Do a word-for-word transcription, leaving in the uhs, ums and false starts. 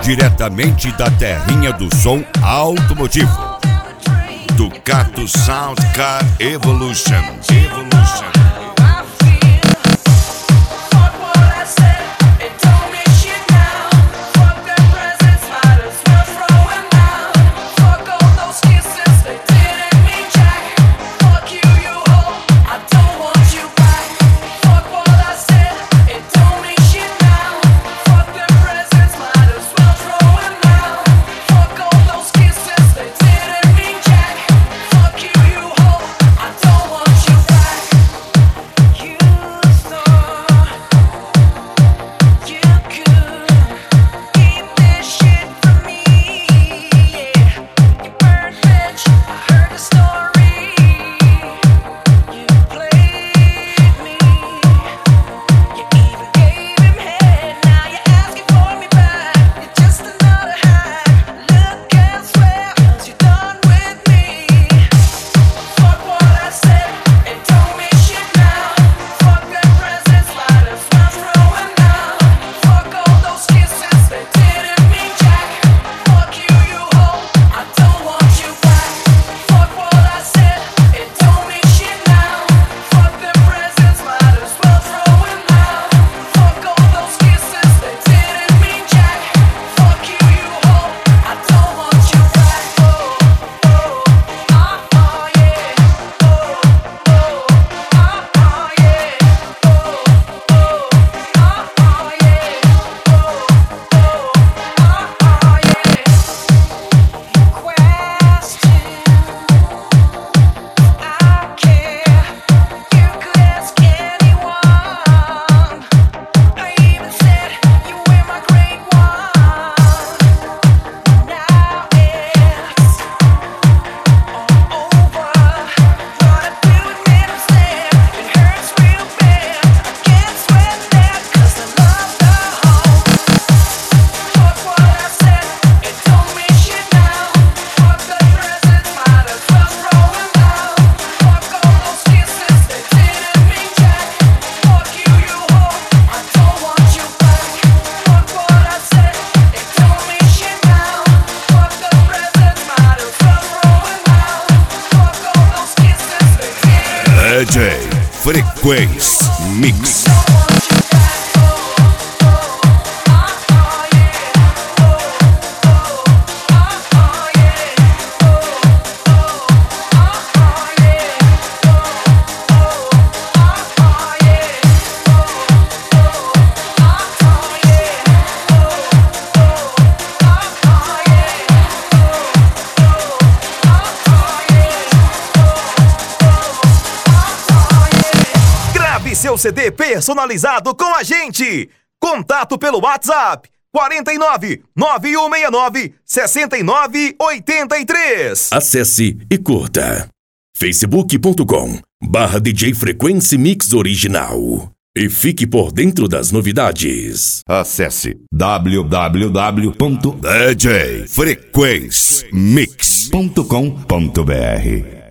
diretamente da terrinha do som automotivo. Ducato Sound Car Evolution. Evolution. D J Frequência Mix. Seu C D personalizado com a gente. Contato pelo WhatsApp quarenta e nove, nove um seis nove, sessenta e nove oitenta e três. Acesse e curta facebook ponto com barra D J Frequência Mix Original e fique por dentro das novidades. Acesse w w w ponto d j frequência mix ponto com ponto b r.